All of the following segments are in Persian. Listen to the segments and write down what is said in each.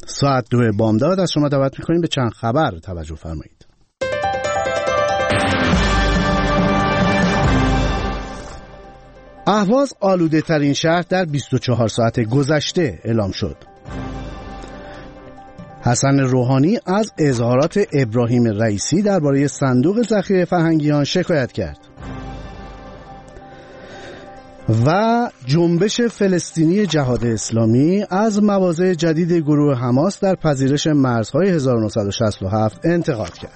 ساعت 2 بامداد از شما دعوت می‌کنیم به چند خبر توجه فرمایید. اهواز آلوده ترین شهر در 24 ساعت گذشته اعلام شد. حسن روحانی از اظهارات ابراهیم رئیسی درباره صندوق ذخیره فرهنگیان شکایت کرد. و جنبش فلسطینی جهاد اسلامی از مواضع جدید گروه حماس در پذیرش مرزهای 1967 انتقاد کرد.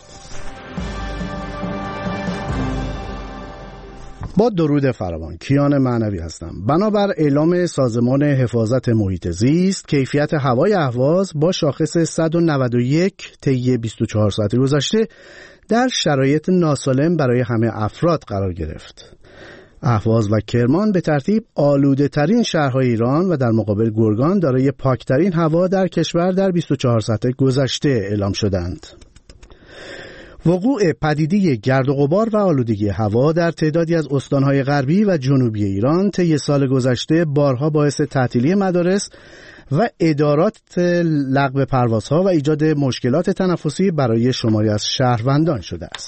با درود فراوان، کیان معنوی هستم. بنابر اعلام سازمان حفاظت محیط زیست، کیفیت هوای اهواز با شاخص 191 طی 24 ساعت گذشته در شرایط ناسالم برای همه افراد قرار گرفت. اهواز و کرمان به ترتیب آلوده ترین شهرهای ایران و در مقابل گرگان دارای پاکترین هوا در کشور در 24 ساعت گذشته اعلام شدند. وقوع پدیده گرد و غبار و آلودگی هوا در تعدادی از استانهای غربی و جنوبی ایران طی سال گذشته بارها باعث تعطیلی مدارس و ادارات لغو پروازها و ایجاد مشکلات تنفسی برای شماری از شهروندان شده است.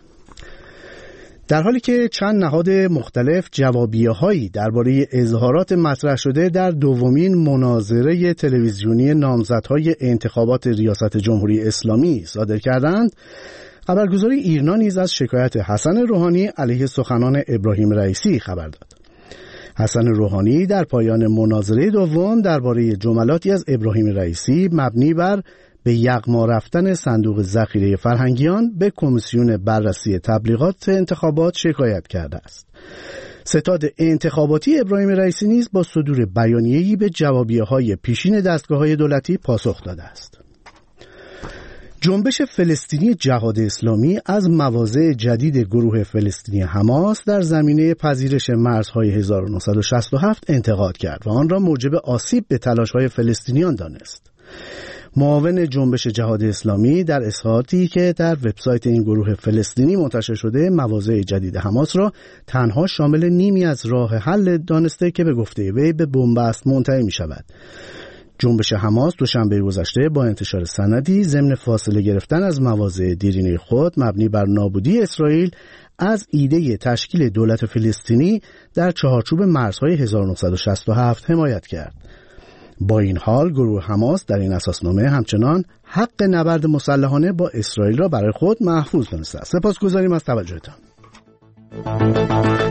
در حالی که چند نهاد مختلف جوابیه‌هایی درباره اظهارات مطرح شده در دومین مناظره تلویزیونی نامزدهای انتخابات ریاست جمهوری اسلامی صادر کردند، خبرگزاری ایرنا نیز از شکایت حسن روحانی علیه سخنان ابراهیم رئیسی خبر داد. حسن روحانی در پایان مناظره دوم درباره جملاتی از ابراهیم رئیسی مبنی بر به یغما رفتن صندوق ذخیره فرهنگیان به کمیسیون بررسی تبلیغات انتخابات شکایت کرده است. ستاد انتخاباتی ابراهیم رئیسی نیز با صدور بیانیه‌ای به جوابیه‌های پیشین دستگاه‌های دولتی پاسخ داده است. جنبش فلسطینی جهاد اسلامی از مواضع جدید گروه فلسطینی حماس در زمینه پذیرش مرزهای 1967 انتقاد کرد و آن را موجب آسیب به تلاش‌های فلسطینیان دانست. معاون جنبش جهاد اسلامی در اظهاراتی که در وبسایت این گروه فلسطینی منتشر شده مواضع جدید حماس را تنها شامل نیمی از راه حل دانسته که به گفته وی به بنبست منتهی می شود. جنبش حماس دوشنبه گذشته با انتشار سندی ضمن فاصله گرفتن از مواضع دیرینه خود مبنی بر نابودی اسرائیل از ایده تشکیل دولت فلسطینی در چهارچوب مرزهای 1967 حمایت کرد. با این حال گروه حماس در این اساسنامه همچنان حق نبرد مسلحانه با اسرائیل را برای خود محفوظ دانسته است. سپاسگزاریم از توجهتان.